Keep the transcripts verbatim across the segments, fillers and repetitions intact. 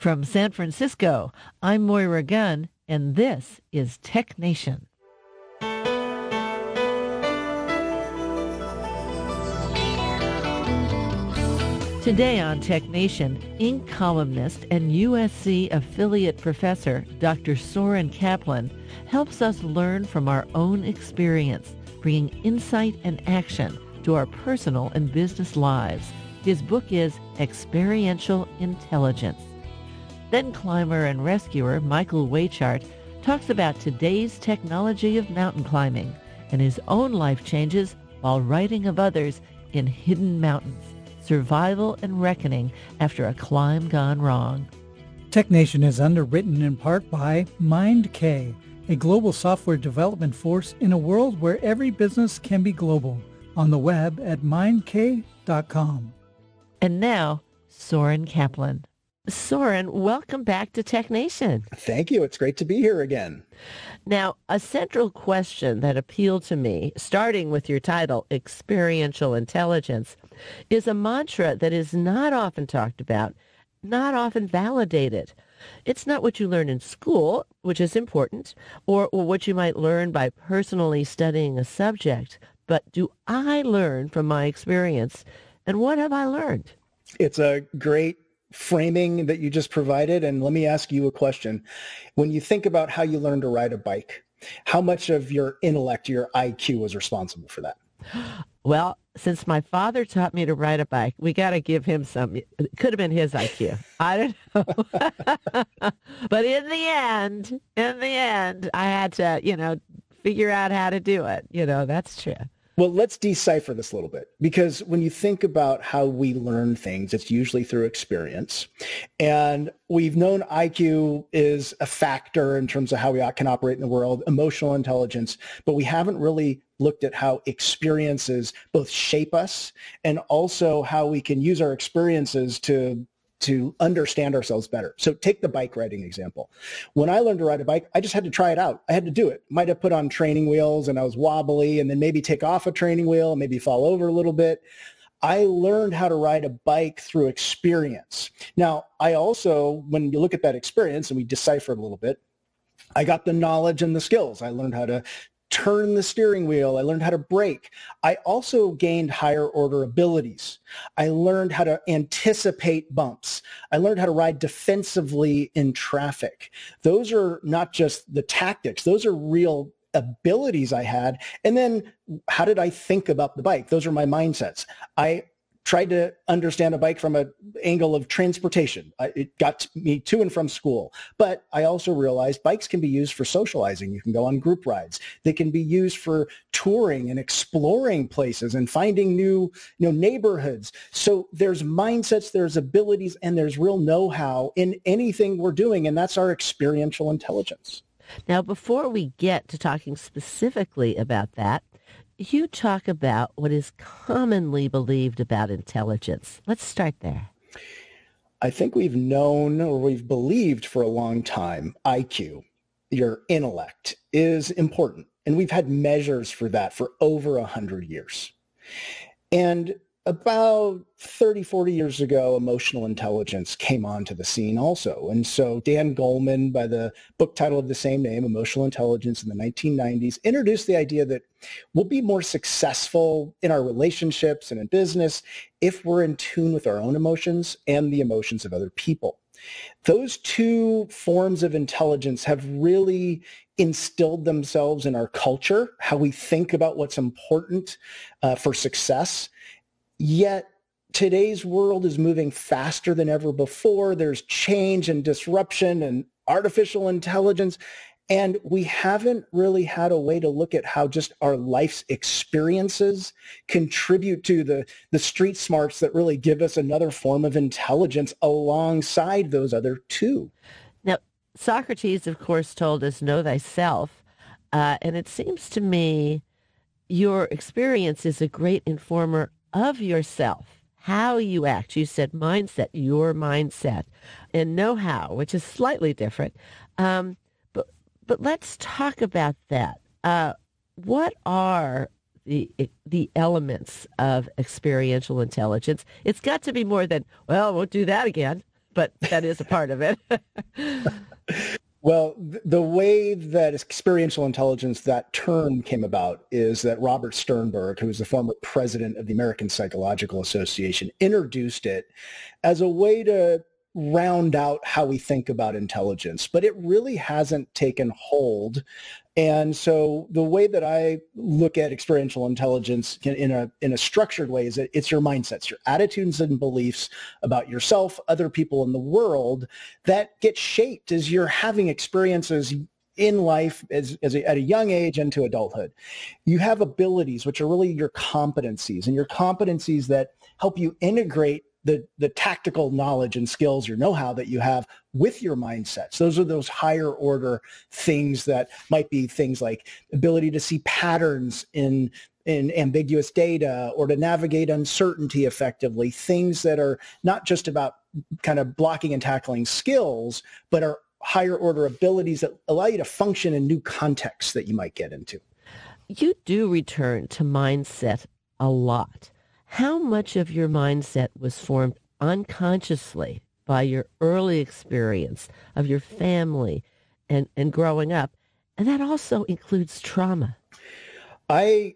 From San Francisco, I'm Moira Gunn, and this is Tech Nation. Today on Tech Nation, Inc columnist and U S C affiliate professor Doctor Soren Kaplan helps us learn from our own experience, bringing insight and action to our personal and business lives. His book is Experiential Intelligence. Then climber and rescuer Michael Weichart talks about today's technology of mountain climbing and his own life changes while writing of others in Hidden Mountains, survival and reckoning after a climb gone wrong. Tech Nation is underwritten in part by MindK, a global software development force in a world where every business can be global. On the web at mind k dot com. And now, Soren Kaplan. Soren, welcome back to Tech Nation. Thank you. It's great to be here again. Now, a central question that appealed to me, starting with your title, Experiential Intelligence, is a mantra that is not often talked about, not often validated. It's not what you learn in school, which is important, or, or what you might learn by personally studying a subject, but do I learn from my experience, and what have I learned? It's a great framing that you just provided. And let me ask you a question. When you think about how you learn to ride a bike, how much of your intellect, your I Q was responsible for that? Well, since my father taught me to ride a bike, we got to give him some. It could have been his I Q. I don't know. But in the end, in the end, I had to, you know, figure out how to do it. You know, that's true. Well, let's decipher this a little bit, because when you think about how we learn things, it's usually through experience. And we've known I Q is a factor in terms of how we can operate in the world, emotional intelligence, but we haven't really looked at how experiences both shape us and also how we can use our experiences to to understand ourselves better. So take the bike riding example. When I learned to ride a bike, I just had to try it out. I had to do it. Might have put on training wheels and I was wobbly, and then maybe take off a training wheel and maybe fall over a little bit. I learned how to ride a bike through experience. Now, I also, when you look at that experience and we decipher it a little bit, I got the knowledge and the skills. I learned how to turn the steering wheel. I learned how to brake. I also gained higher order abilities. I learned how to anticipate bumps. I learned how to ride defensively in traffic. Those are not just the tactics. Those are real abilities I had. And then how did I think about the bike? Those are my mindsets. I tried to understand a bike from an angle of transportation. I, it got me to and from school. But I also realized bikes can be used for socializing. You can go on group rides. They can be used for touring and exploring places and finding new, you know, neighborhoods. So there's mindsets, there's abilities, and there's real know-how in anything we're doing, and that's our experiential intelligence. Now, before we get to talking specifically about that, you talk about what is commonly believed about intelligence. Let's start there. I think we've known or we've believed for a long time I Q, your intellect, is important. And we've had measures for that for over one hundred years. And about thirty, forty years ago, emotional intelligence came onto the scene also. And so Dan Goleman, by the book title of the same name, Emotional Intelligence, in the nineteen nineties, introduced the idea that we'll be more successful in our relationships and in business if we're in tune with our own emotions and the emotions of other people. Those two forms of intelligence have really instilled themselves in our culture, how we think about what's important uh, for success. Yet today's world is moving faster than ever before. There's change and disruption and artificial intelligence. And we haven't really had a way to look at how just our life's experiences contribute to the, the street smarts that really give us another form of intelligence alongside those other two. Now, Socrates, of course, told us, know thyself. Uh, and it seems to me your experience is a great informer of yourself, how you act. You said mindset, your mindset, and know-how, which is slightly different. Um, but but let's talk about that. Uh, what are the the elements of experiential intelligence? It's got to be more than, well, I won't do that again. but that is a part of it. Well, th- the way that experiential intelligence, that term came about is that Robert Sternberg, who was the former president of the American Psychological Association, introduced it as a way to round out how we think about intelligence, but it really hasn't taken hold. And so the way that I look at experiential intelligence in, in a in a structured way is that it's your mindsets, your attitudes and beliefs about yourself, other people in the world that get shaped as you're having experiences in life as, as a, at a young age into adulthood. You have abilities, which are really your competencies, and your competencies that help you integrate the the tactical knowledge and skills or know-how that you have with your mindsets. Those are those higher order things that might be things like ability to see patterns in in ambiguous data or to navigate uncertainty effectively, things that are not just about kind of blocking and tackling skills, but are higher order abilities that allow you to function in new contexts that you might get into. You do return to mindset a lot. How much of your mindset was formed unconsciously by your early experience of your family and, and growing up? And that also includes trauma. I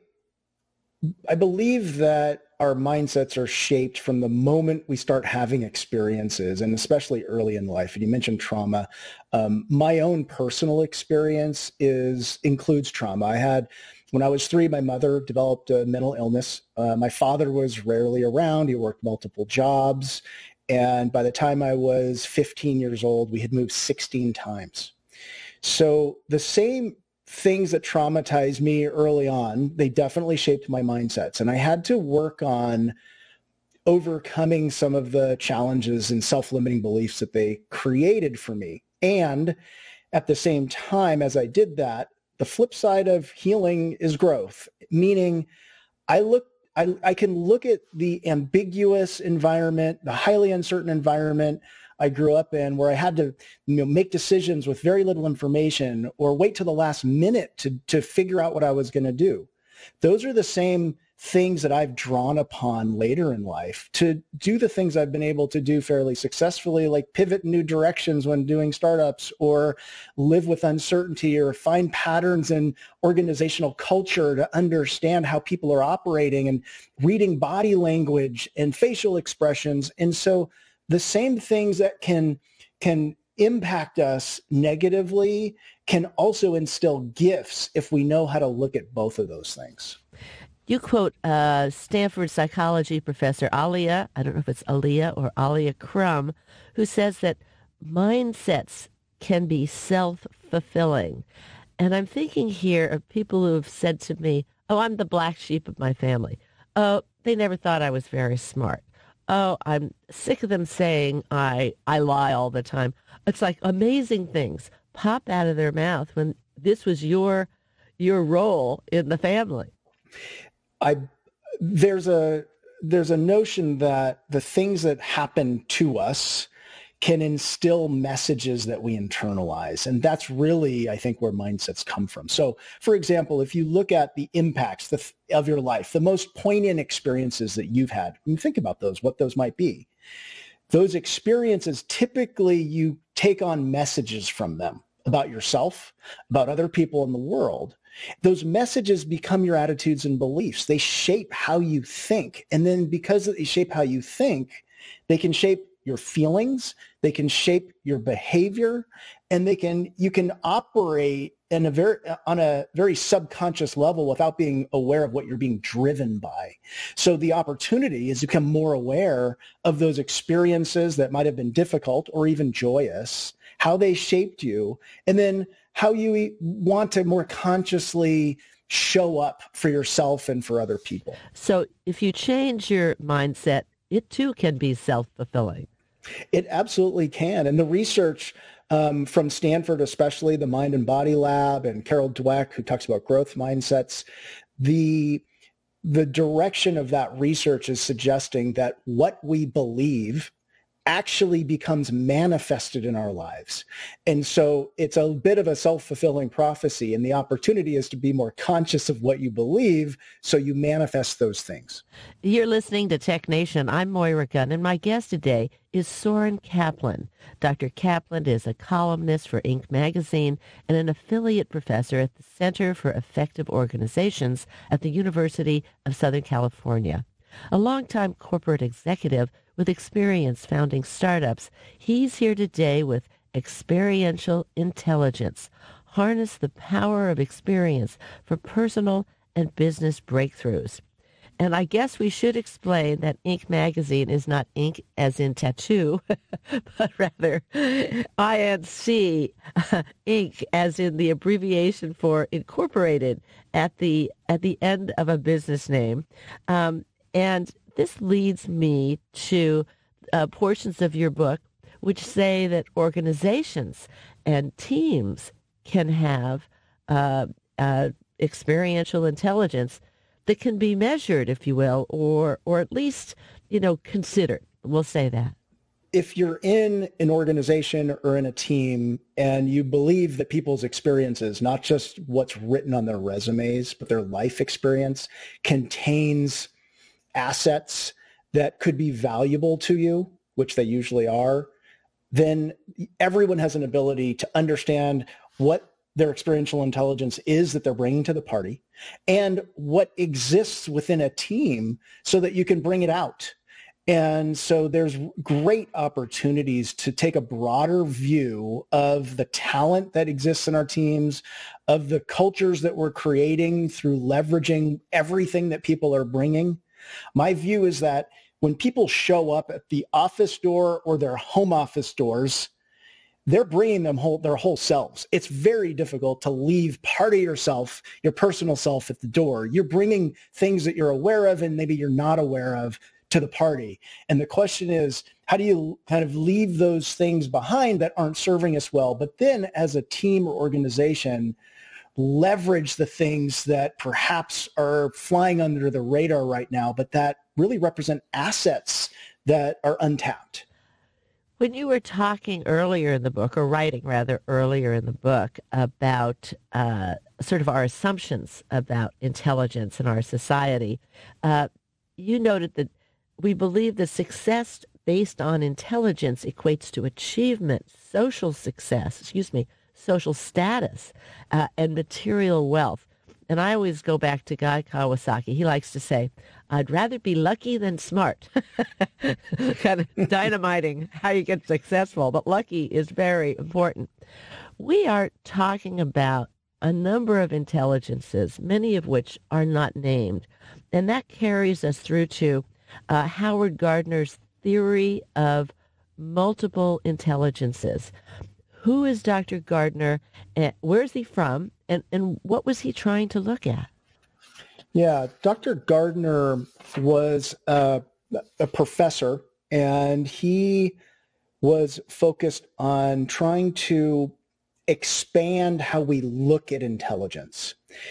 I believe that our mindsets are shaped from the moment we start having experiences, and especially early in life. And you mentioned trauma. Um, my own personal experience is includes trauma. I had When I was three, my mother developed a mental illness. Uh, my father was rarely around. He worked multiple jobs. And by the time I was fifteen years old, we had moved sixteen times. So the same things that traumatized me early on, they definitely shaped my mindsets. And I had to work on overcoming some of the challenges and self-limiting beliefs that they created for me. And at the same time, as I did that, the flip side of healing is growth, meaning I look, I, I can look at the ambiguous environment, the highly uncertain environment I grew up in, where I had to, you know, make decisions with very little information or wait till the last minute to, to figure out what I was going to do. Those are the same things that I've drawn upon later in life to do the things I've been able to do fairly successfully, like pivot in new directions when doing startups, or live with uncertainty, or find patterns in organizational culture to understand how people are operating, and reading body language and facial expressions. And so the same things that can can impact us negatively can also instill gifts if we know how to look at both of those things. You quote uh, Stanford psychology professor Alia, I don't know if it's Alia or Alia Crum, who says that mindsets can be self-fulfilling. And I'm thinking here of people who have said to me, oh, I'm the black sheep of my family. Oh, they never thought I was very smart. Oh, I'm sick of them saying I, I lie all the time. It's like amazing things pop out of their mouth when this was your your role in the family. I there's a there's a notion that the things that happen to us can instill messages that we internalize. And that's really, I think, where mindsets come from. So, for example, if you look at the impacts the, of your life, the most poignant experiences that you've had, and think about those, what those might be. Those experiences, typically you take on messages from them about yourself, about other people in the world. Those messages become your attitudes and beliefs. They shape how you think. And then because they shape how you think, they can shape your feelings, they can shape your behavior, and they can you can operate in a very on a very subconscious level without being aware of what you're being driven by. So the opportunity is to become more aware of those experiences that might have been difficult or even joyous, how they shaped you, and then how you want to more consciously show up for yourself and for other people. So if you change your mindset, it too can be self-fulfilling. It absolutely can. And the research um, from Stanford, especially the Mind and Body Lab, and Carol Dweck, who talks about growth mindsets, the the direction of that research is suggesting that what we believe actually becomes manifested in our lives. And so it's a bit of a self-fulfilling prophecy, and the opportunity is to be more conscious of what you believe so you manifest those things. You're listening to Tech Nation. I'm Moira Gunn, and my guest today is Soren Kaplan. Doctor Kaplan is a columnist for Inc magazine and an affiliate professor at the Center for Effective Organizations at the University of Southern California. A longtime corporate executive with experience founding startups, he's here today with Experiential Intelligence. Harness the power of experience for personal and business breakthroughs. And I guess we should explain that Inc magazine is not ink as in tattoo, but rather I N C, Inc as in the abbreviation for incorporated at the at the end of a business name. Um, and this leads me to uh, portions of your book which say that organizations and teams can have uh, uh, experiential intelligence that can be measured, if you will, or or at least, you know, considered. We'll say that. If you're in an organization or in a team and you believe that people's experiences, not just what's written on their resumes, but their life experience contains assets that could be valuable to you, which they usually are, then everyone has an ability to understand what their experiential intelligence is that they're bringing to the party and what exists within a team so that you can bring it out. And so there's great opportunities to take a broader view of the talent that exists in our teams, of the cultures that we're creating through leveraging everything that people are bringing. My view is that when people show up at the office door or their home office doors, they're bringing them whole, their whole selves. It's very difficult to leave part of yourself, your personal self at the door. You're bringing things that you're aware of and maybe you're not aware of to the party. And the question is, how do you kind of leave those things behind that aren't serving us well? But then as a team or organization, leverage the things that perhaps are flying under the radar right now, but that really represent assets that are untapped. When you were talking earlier in the book, or writing rather earlier in the book, about uh, sort of our assumptions about intelligence in our society, uh, you noted that we believe that success based on intelligence equates to achievement, social success, excuse me, social status, uh, and material wealth. And I always go back to Guy Kawasaki. He likes to say, I'd rather be lucky than smart. Kind of dynamiting how you get successful, but lucky is very important. We are talking about a number of intelligences, many of which are not named. And that carries us through to uh, Howard Gardner's theory of multiple intelligences. Who is Doctor Gardner? And where's he from? And, and what was he trying to look at? Yeah, Doctor Gardner was uh, a professor, and he was focused on trying to expand how we look at intelligence.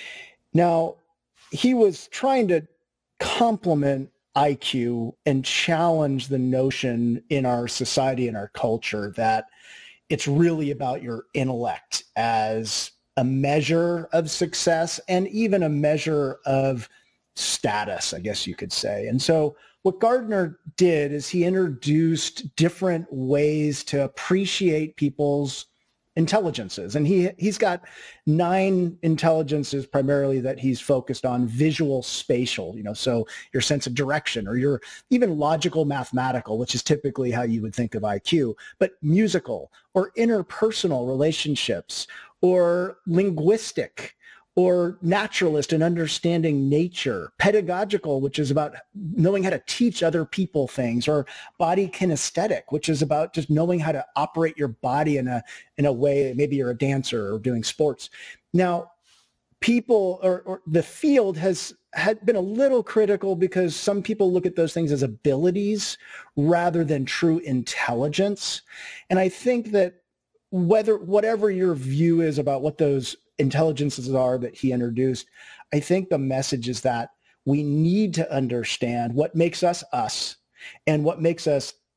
Now, he was trying to complement I Q and challenge the notion in our society and our culture that it's really about your intellect as a measure of success and even a measure of status, I guess you could say. And so what Gardner did is he introduced different ways to appreciate people's intelligences. And he, he's got nine intelligences primarily that he's focused on: visual, spatial, you know, so your sense of direction, or your even logical, mathematical, which is typically how you would think of I Q, but musical, or interpersonal relationships, or linguistic, or naturalist and understanding nature, pedagogical, which is about knowing how to teach other people things, or body kinesthetic, which is about just knowing how to operate your body in a in a way. Maybe you're a dancer or doing sports. Now, people or, or the field has had been a little critical because some people look at those things as abilities rather than true intelligence. And I think that whether whatever your view is about what those intelligences are that he introduced, I think the message is that we need to understand what makes us us and what makes us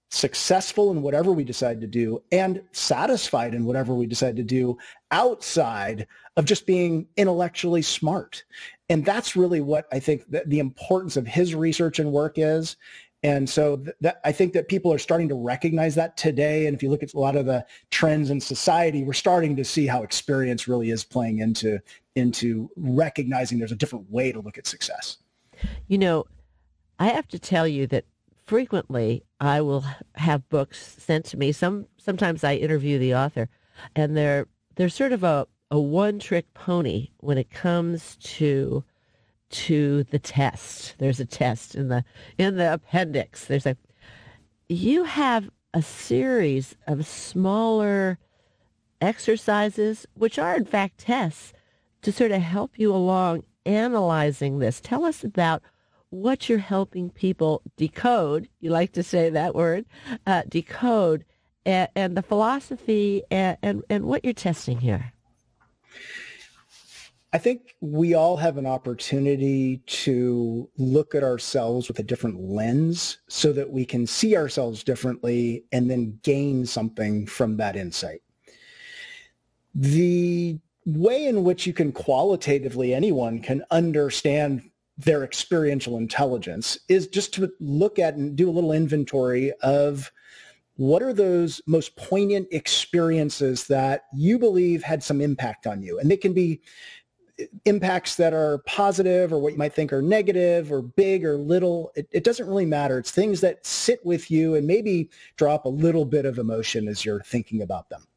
successful in whatever we decide to do and satisfied in whatever we decide to do outside of just being intellectually smart. And that's really what I think that the importance of his research and work is. And so th- that, I think that people are starting to recognize that today. And if you look at a lot of the trends in society, we're starting to see how experience really is playing into, into recognizing there's a different way to look at success. You know, I have to tell you that frequently I will have books sent to me. Some sometimes I interview the author, and they're they're sort of a, a one-trick pony when it comes to to the test. There's a test in the in the appendix. There's a you have a series of smaller exercises, which are in fact tests, to sort of help you along analyzing this. Tell us about what you're helping people decode. You like to say that word, uh, decode, and, and the philosophy and, and, and what you're testing here. I think we all have an opportunity to look at ourselves with a different lens so that we can see ourselves differently and then gain something from that insight. The way in which you can qualitatively, anyone can understand their experiential intelligence is just to look at and do a little inventory of what are those most poignant experiences that you believe had some impact on you. And they can be impacts that are positive or what you might think are negative or big or little. It, it doesn't really matter. It's things that sit with you and maybe drop a little bit of emotion as you're thinking about them.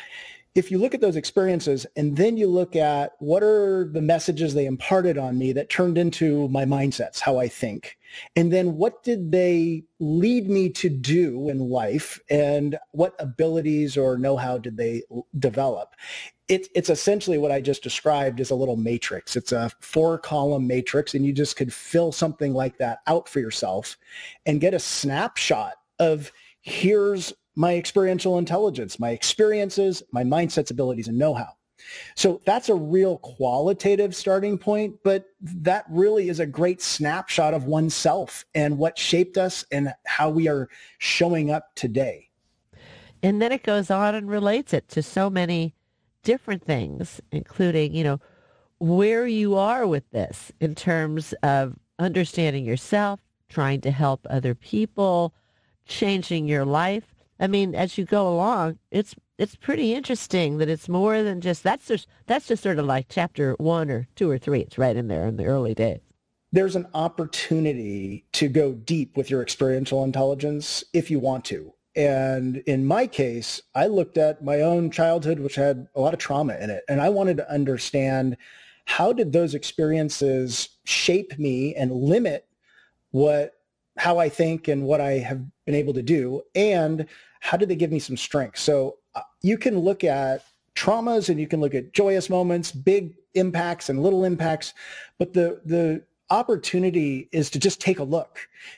If you look at those experiences and then you look at what are the messages they imparted on me that turned into my mindsets, how I think, and then what did they lead me to do in life and what abilities or know-how did they develop? It, it's essentially what I just described as a little matrix. It's a four-column matrix, and you just could fill something like that out for yourself and get a snapshot of here's my experiential intelligence, my experiences, my mindsets, abilities, and know-how. So that's a real qualitative starting point, but that really is a great snapshot of oneself and what shaped us and how we are showing up today. And then it goes on and relates it to so many different things, including, you know, where you are with this in terms of understanding yourself, trying to help other people, changing your life. I mean, as you go along, it's it's pretty interesting that it's more than just, that's just, that's just sort of like chapter one or two or three. It's right in there in the early days. There's an opportunity to go deep with your experiential intelligence if you want to. And in my case, I looked at my own childhood, which had a lot of trauma in it. And I wanted to understand how did those experiences shape me and limit what how I think and what I have been able to do, and how did they give me some strength? So uh, you can look at traumas and you can look at joyous moments, big impacts and little impacts, but the the opportunity is to just take a look,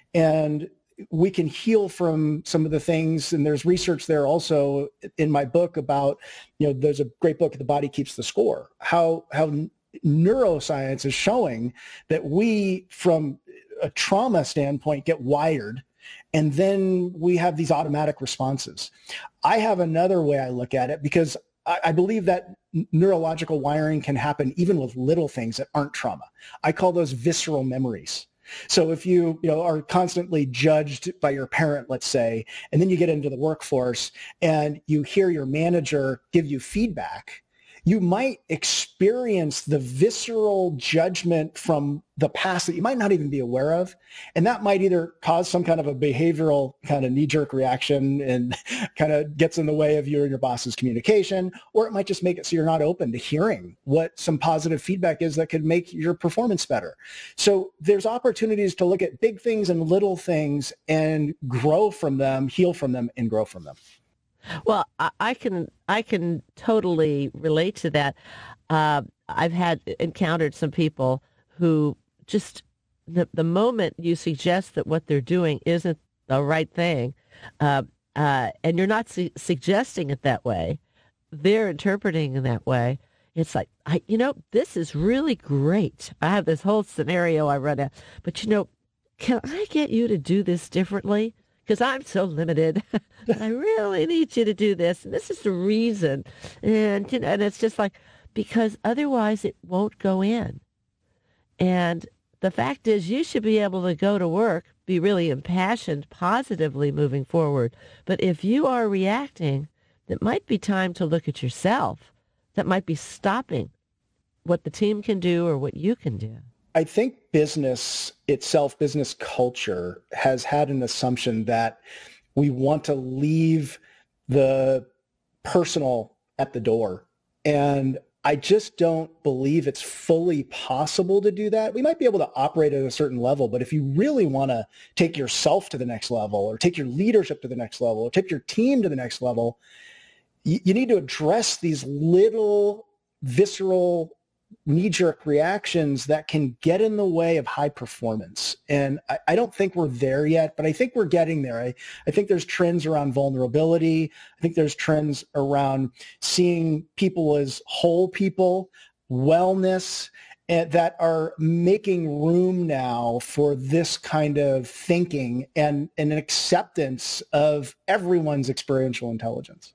and we can heal from some of the things. And there's research there also in my book about, you know, there's a great book, The Body Keeps the Score, how how neuroscience is showing that we, from a trauma standpoint, get wired, and then we have these automatic responses. I have another way I look at it, because I, I believe that neurological wiring can happen even with little things that aren't trauma. I call those visceral memories. So if you, you know, are constantly judged by your parent, let's say, and then you get into the workforce and you hear your manager give you feedback, you might experience the visceral judgment from the past that you might not even be aware of. And that might either cause some kind of a behavioral kind of knee-jerk reaction and kind of gets in the way of you and your boss's communication, or it might just make it so you're not open to hearing what some positive feedback is that could make your performance better. So there's opportunities to look at big things and little things and grow from them, heal from them, and grow from them. Well, I, I can I can totally relate to that. Uh, I've had encountered some people who just the the moment you suggest that what they're doing isn't the right thing, uh, uh, and you're not su- suggesting it that way, they're interpreting in that way. It's like, I, you know, this is really great. I have this whole scenario I run out, but you know, can I get you to do this differently? because I'm so limited. I really need you to do this. And this is the reason. And, you know, and it's just like, because otherwise it won't go in. And the fact is you should be able to go to work, be really impassioned positively moving forward. But if you are reacting, it might be time to look at yourself. That might be stopping what the team can do or what you can do. I think business itself, business culture, has had an assumption that we want to leave the personal at the door. And I just don't believe it's fully possible to do that. We might be able to operate at a certain level, but if you really want to take yourself to the next level or take your leadership to the next level or take your team to the next level, you, you need to address these little visceral knee-jerk reactions that can get in the way of high performance. And I, I don't think we're there yet, but I think we're getting there. I, I think there's trends around vulnerability. I think there's trends around seeing people as whole people, wellness, and that are making room now for this kind of thinking and, and an acceptance of everyone's experiential intelligence.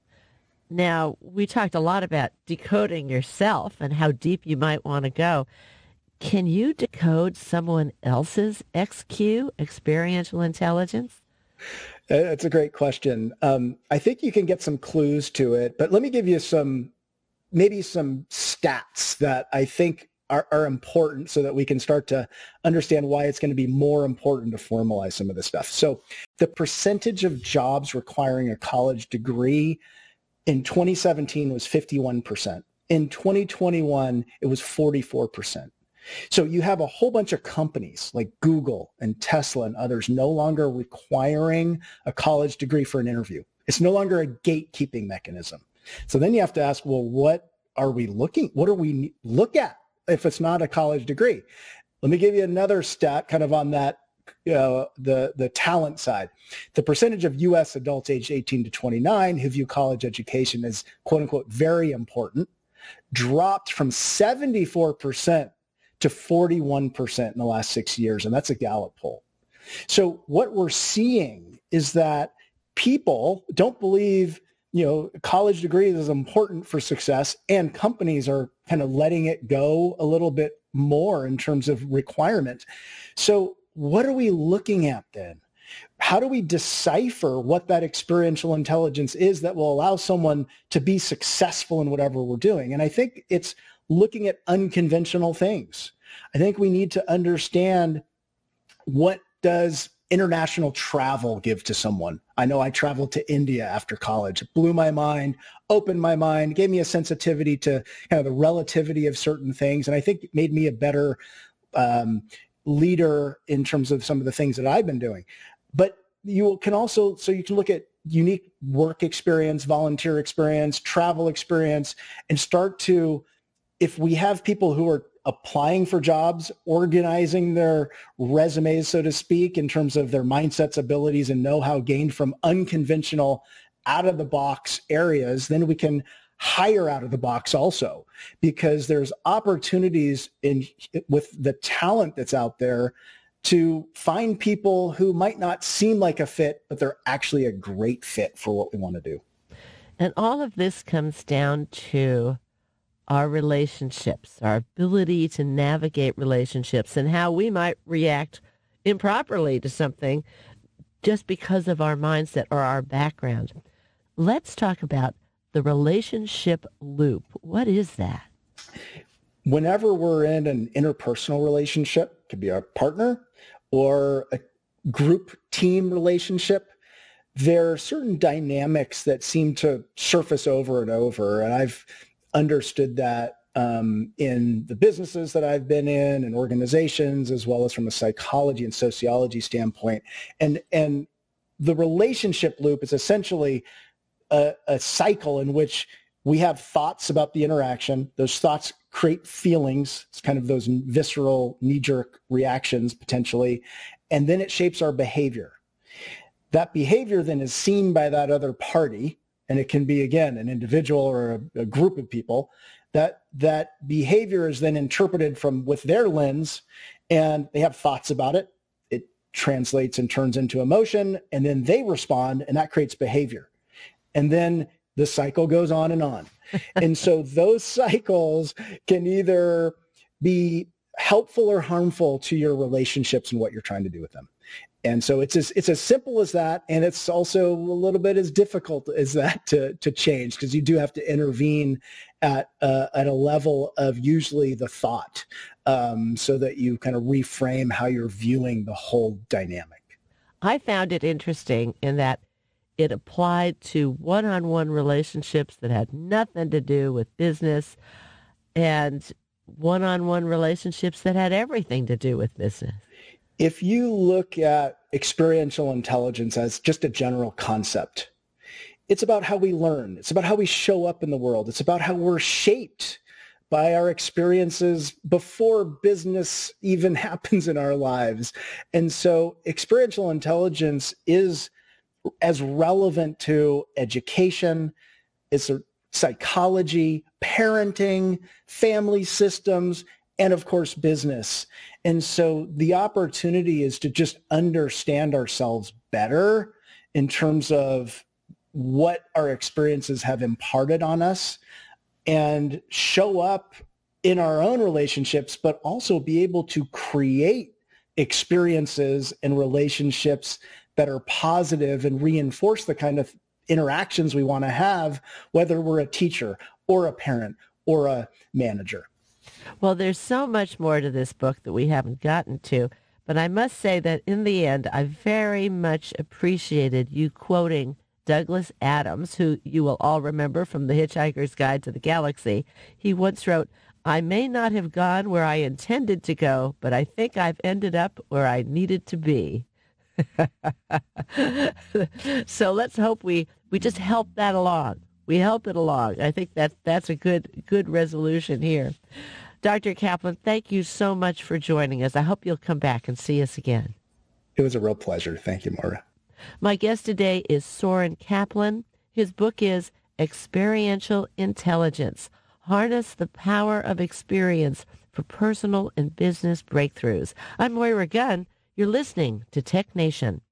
Now, we talked a lot about decoding yourself and how deep you might want to go. Can you decode someone else's X Q, experiential intelligence? That's a great question. Um, I think you can get some clues to it, but let me give you some, maybe some stats that I think are, are important so that we can start to understand why it's going to be more important to formalize some of this stuff. So the percentage of jobs requiring a college degree in twenty seventeen was fifty-one percent. In twenty twenty-one, it was forty-four percent. So you have a whole bunch of companies like Google and Tesla and others no longer requiring a college degree for an interview. It's no longer a gatekeeping mechanism. So then you have to ask, well, what are we looking, what do we look at if it's not a college degree? Let me give you another stat kind of on that. Uh, the the talent side. The percentage of U S adults aged eighteen to twenty-nine who view college education as quote unquote very important dropped from seventy-four percent to forty-one percent in the last six years. And that's a Gallup poll. So what we're seeing is that people don't believe, you know, college degrees is important for success, and companies are kind of letting it go a little bit more in terms of requirement. So what are we looking at then? How do we decipher what that experiential intelligence is that will allow someone to be successful in whatever we're doing? And I think it's looking at unconventional things. I think we need to understand, what does international travel give to someone? I know I traveled to India after college. It blew my mind, opened my mind, gave me a sensitivity to kind of the relativity of certain things. And I think it made me a better um, leader in terms of some of the things that I've been doing. But you can also, so you can look at unique work experience, volunteer experience, travel experience, and start to, if we have people who are applying for jobs, organizing their resumes, so to speak, in terms of their mindsets, abilities, and know-how gained from unconventional, out-of-the-box areas, then we can hire out of the box also, because there's opportunities in with the talent that's out there to find people who might not seem like a fit, but they're actually a great fit for what we want to do. And all of this comes down to our relationships, our ability to navigate relationships, and how we might react improperly to something just because of our mindset or our background. Let's talk about the relationship loop. What is that? Whenever we're in an interpersonal relationship, it could be our partner or a group team relationship, there are certain dynamics that seem to surface over and over. And I've understood that um, in the businesses that I've been in and organizations, as well as from a psychology and sociology standpoint. And, and the relationship loop is essentially A, a cycle in which we have thoughts about the interaction. Those thoughts create feelings. It's kind of those visceral knee-jerk reactions potentially, and then it shapes our behavior. That behavior then is seen by that other party, and it can be, again, an individual or a, a group of people. That that behavior is then interpreted from with their lens, and they have thoughts about it. It translates and turns into emotion, and then they respond, and that creates behavior. And then the cycle goes on and on. And so those cycles can either be helpful or harmful to your relationships and what you're trying to do with them. And so it's as, it's as simple as that. And it's also a little bit as difficult as that to, to change, because you do have to intervene at, uh, at a level of usually the thought, um, so that you kind of reframe how you're viewing the whole dynamic. I found it interesting in that it applied to one-on-one relationships that had nothing to do with business, and one-on-one relationships that had everything to do with business. If you look at experiential intelligence as just a general concept, it's about how we learn. It's about how we show up in the world. It's about how we're shaped by our experiences before business even happens in our lives. And so experiential intelligence is as relevant to education, it's a psychology, parenting, family systems, and of course, business. And so the opportunity is to just understand ourselves better in terms of what our experiences have imparted on us, and show up in our own relationships, but also be able to create experiences and relationships that are positive and reinforce the kind of interactions we want to have, whether we're a teacher or a parent or a manager. Well, there's so much more to this book that we haven't gotten to, but I must say that in the end, I very much appreciated you quoting Douglas Adams, who you will all remember from The Hitchhiker's Guide to the Galaxy. He once wrote, "I may not have gone where I intended to go, but I think I've ended up where I needed to be." So let's hope we, we just help that along. We help it along. I think that that's a good good resolution here. Doctor Kaplan, thank you so much for joining us. I hope you'll come back and see us again. It was a real pleasure. Thank you, Maura. My guest today is Soren Kaplan. His book is Experiential Intelligence: Harness the Power of Experience for Personal and Business Breakthroughs. I'm Moira Gunn. You're listening to Tech Nation.